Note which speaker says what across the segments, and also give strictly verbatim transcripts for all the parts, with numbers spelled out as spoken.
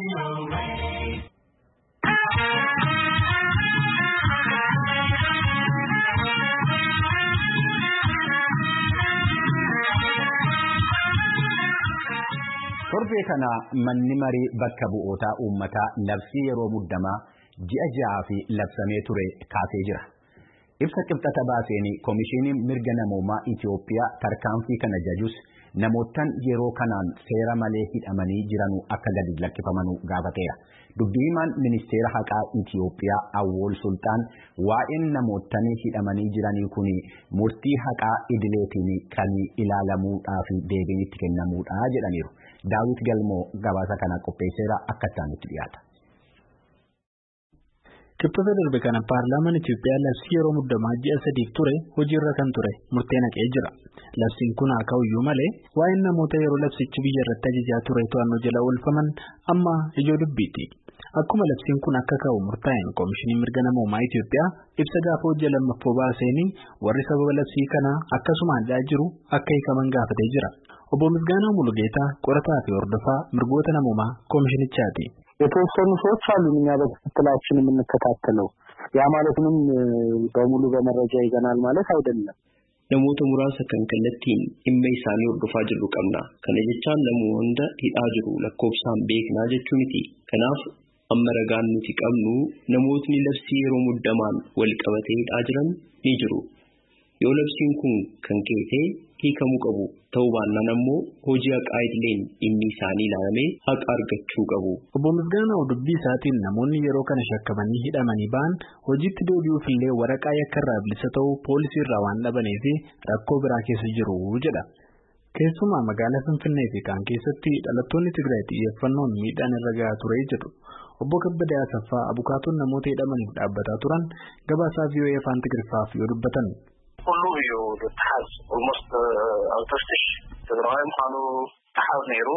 Speaker 1: Torbee kana manni marii bakka bu'ootaa uummataa labsii yeroo muddamaa ji'a ja'aa fi labsamee ture kaasee jira. Ibsa qibxata baaseen Komishinii Mirga Namoomaa Itiyoophiyaa tarkaanfii kana jajus namootaan yeroo kanaan seera malee hidhamanii jiran akka gadi lakkifamanuu gaafateera. Dubbii himaan Ministeera Haqaa Itiyoophiyaa Awwol Sultaan waa'een namootaan hidhamanii jiranii kun murtii haqaa idileetiin kan ilaalamuudhaa fi deebiin itti kennamuudha jedhaniiru. Daawit Galmoo gabaasa kana qopheesseera akka isaanitti dhiyaata.
Speaker 2: Qibxata darbe kana paarlaamaan Itiyoophiyaa labsii yeroo muddamaa ji'a sadiif ture hojiirra kan ture murtee naqee jira. Labsiin kun haa ka'uyyuu malee waa'een namoota yeroo labsichi biyya irratti ajajaa ture to'annoo jala oolfaman amma ijoo dubbiiti. Akkuma labsiin kun akka ka'u murtaa'een Komishinii Mirga Namoomaa Itiyoophiyaa ibsa gaafa hojii lammaffoo baaseenii warri sababa labsii kanaa akkasumaan dhaa jiru akka hiikaman gaafatee jira. Obbo Misgaanaa Mulugeetaa qorataa fi hordofaa mirgoota namoomaa komishinichaati.
Speaker 3: የተወሰኑ ሰዎች አሉ እኛ በክትትላችን የምንከታተለው ያ ማለት ምን በሙሉ በመረጃ ይገናል ማለት አይደለም.
Speaker 4: namoota muraasa kan kallattiin dhimma isaanii hordofaa jirru qabna. Kana jechaan namuu hunda hidhaa jiru lakkoofsaan beeknaa jechuu miti. Kanaaf amma ragaan nuti qabnu namootni labsii yeroo muddamaan wal qabatee hidhaa jiran ni jiru. Yoo labsiin kun kan keetee hiikamuu qabu ta'uu baannaan ammoo hojii haqaa idileen dhimmi isaanii ilaalamee haqa argachuu qabu.
Speaker 2: Obbo Misgaanaa dubbii isaatiin namoonni yeroo kana shakkamanii hidhamanii ba'an hojiitti deebi'uuf illee waraqaa yakkarraa bilisa ta'uu poolisii irraa waan dhabanii fi rakkoo biraa keessa jiru jedha. Keessumaa magaalaa Finfinnee fi kaan keessatti dhalattoonni Tigraay xiyyeeffannoon miidhaan irra gahaa ture jedhu. Obbo Kabbadaa Asaffaa abukaatoon namoota hidhamaniif dhaabbataa turan gabaasaa V O A afaan Tigirfaaf yoo dubbatan.
Speaker 5: كله يتحاز almost أوتوستيش تدرعهم حالو تحاز نيرو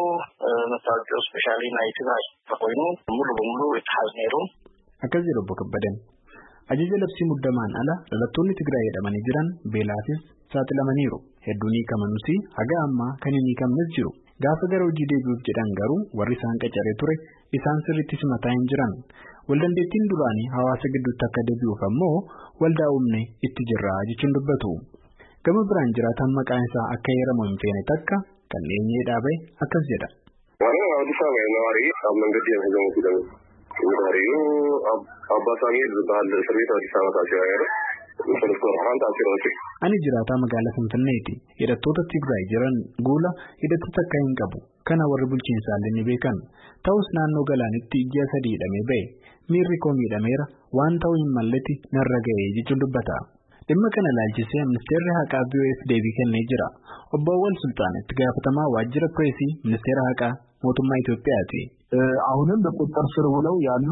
Speaker 5: نتاجو سبيشالي نايتيغاي تقوينو مولو بمولو يتحاز نيرو
Speaker 2: أكذي ربو كبدن أجيز لبسي مدمان على للطولي تقرأي دماني جران بيلاتيس ساتل أمانيرو هدوني كمانوسي هقا أما كانيني كم نزجرو gaafa gara hojii deebi'uuf jedhan garuu warri isaan qacaree ture isaan sirriitti simataa hin jiran. Waldandeettiin duraanii hawaasa gidduutti akka deebi'uuf ammoo waldaa uumne itti jirra jechuun dubbatu. Gama biraan jiraatan maqaan isaa akka heeramu hin feene takka kan eenyee dhaabee akkas jedha.
Speaker 6: Waan Addis Ababa nawaari amman gadi hin jiru jedhamu. Nawaariyu Abbaa Saamii baal sirriitti Addis Ababa taasisaa jira.
Speaker 2: Ani jiraataa magaalaa Finfinneeti. Hidhattoota Tigraay jiran guula hidhattoota akka hin qabu. Kana warri bulchiinsaallee ni beekan. Ta'us naannoo galaanitti ji'a sadii hidhamee ba'e. Miirri koo miidhameera waan ta'uu hin malletti narra ga'e jechuun dubbata. Dhimma kana ilaalchisee Ministeerri Haqaa V O F deebii kennee jira. Obbo Awwal Sultaan itti gaafatamaa waajjira pireesii Ministeera Haqaa mootummaa Itoophiyaati.
Speaker 3: አሁንም በቁጥጥር ስር ውለው ያሉ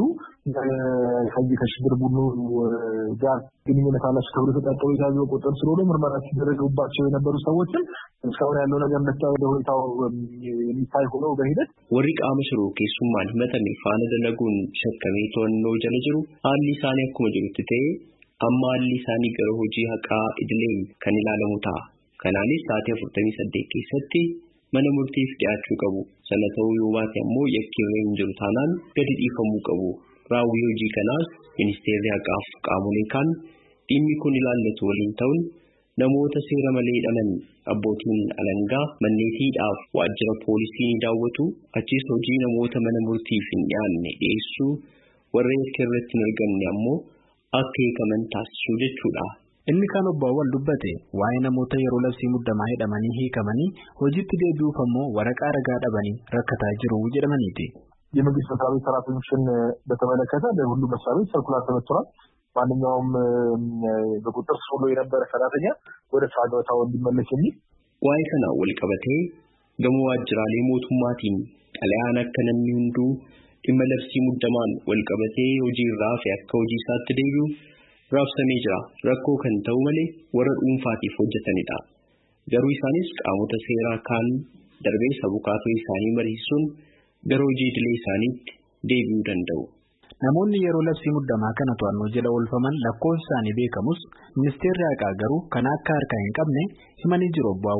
Speaker 3: ከዚህ ከሽብር ቡድኑ ጋር ግንኙነት አላቸው ተብሎ ተጠርጥረው የታዩ ቁጥጥር ስር ውለው ምርመራ ሲደረግባቸው የነበሩ ሰዎችን እስካሁን ያለው ነገር እንደታው ሁኔታው የሚታይ ሆኖ በሂደት
Speaker 4: warri qaama shiroo keessummaan himatame faana dalaguun shakkamee to'annoo jala jiru haalli isaanii akkuma jirutti ta'e amma haalli isaanii gara hojii haqaa idileen kan ilaalamu ta'a. Kanaanis sa'aatii afurtamii saddeet keessatti mana murtiif dhiyaachuu qabu. Sana ta'uu yoo baate ammoo yakkiirra hin jiru taanaan gadi dhiifamuu qabu. Raawwii hojii kanaas Ministeerri Haqaaf qaamolee kaan dhimmi kun ilaallatu waliin ta'uun namoota seera malee hidhaman abbootiin alangaa manneetiidhaaf waajjira poolisii ni daawwatu. Achis hojii namoota mana murtiif hin dhiyaanne dhiyeessuu warra yakkiirratti hin argamne ammoo akka hiikaman taasisuu jechuudha.
Speaker 2: Inni kaan obbo Awwal dubbate waa'ee namoota yeroo labsii muddamaa hidhamanii hiikamanii hojiitti deebi'uuf ammoo waraqaa ragaa dhabanii rakkataa jiru jedhamaniiti.
Speaker 3: የመንግስት መስሪያ ቤት ሰራተኞችን በተመለከተ ለሁሉ መስሪያ ቤት ሰርኩላር ተበትሯል። ማንኛውም በቁጥጥር ስር ውሎ የነበረ ሰራተኛ ወደ ስራ ገበታው እንዲመለስ የሚል
Speaker 4: waa'ee kana wal qabatee gama waajjiraalee mootummaatiin xalayaan akka namni hunduu dhimma labsii muddamaan wal qabatee hojiirraa fi akka hojii isaatti deebi'u raabsamee jira. Rakkoo kan ta'u malee warra dhuunfaatiif hojjetanidha. Garuu isaanis qaamota seeraa kaan darbee abukaatoo isaanii mariisuun gara hojii idilee isaaniitti deebi'uu danda'u.
Speaker 2: Namoonni yeroo labsii muddamaa kana to'annoo jala oolfaman lakkoofsi isaanii beekamus Ministeerri Haqaa garuu kana akka harkaa hin qabne himanii jiru obbo Awwal.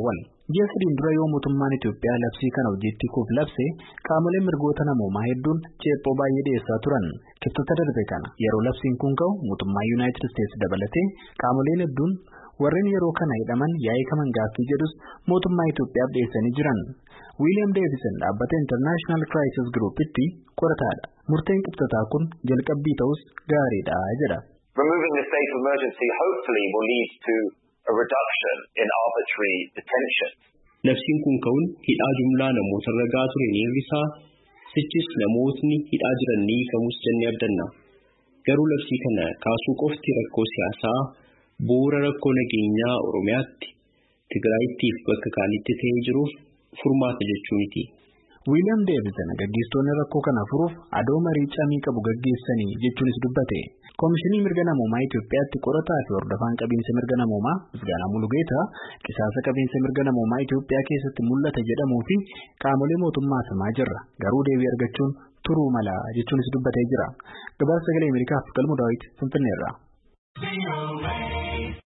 Speaker 2: Ji'a sadiin dura yoo mootummaan Itoophiyaa labsii kana hojiitti kuuf labse qaamoleen mirgoota namoomaa hedduun ceephoo baay'ee dhiyeessaa turan. Kibxata darbe kana yeroo labsiin kun ka'u mootummaa Yuunaayitid Isteetsi dabalatee qaamoleen hedduun warreen yeroo kana hidhaman yaa'ikaman gaaffii jedhus mootummaa Itoophiyaaf dhiyeessanii jiran. Wiiliyaam Deevison dhaabbata International Crisis Group'tti qorataadha. Murteen kibxataa kun jalqabbii ta'us gaariidha jedha.
Speaker 7: Removing the state of emergency hopefully will lead to a reduction in arbitrary detention.
Speaker 4: Labsiin kun ka'uun hidhaa jumlaa namoota irra gahaa ture ni hir'isaa, sichis namootni hidhaa jiran ni hiikamus jennee abdanna. Garuu labsii kana kaasuu qofti rakkoo siyaasaa bu'uura rakkoo nageenyaa Oromiyaatti, Tigraayittiif bakka kaanitti ta'ee jiruuf furmaata jechuu miti.
Speaker 2: Wiiliyaam Deevison gaggeessitoonni rakkoo kana furuuf adoo marii camii qabu gaggeessanii jechuunis dubbate. Koomishinii mirga namoomaa Itoophiyaatti qorataa fi hordofaan qabiinsa mirga namoomaa Misgaanaa Mulugeetaa qisaasa qabiinsa mirga namoomaa Itoophiyaa keessatti mul'ata jedhamuu fi qaamolee mootummaa simaa jirra. Garuu deebii argachuun turuu mala jechuunis dubbatee jira. Gabaasa sagalee Ameerikaaf Galmuu Daawit Finfinneerraa.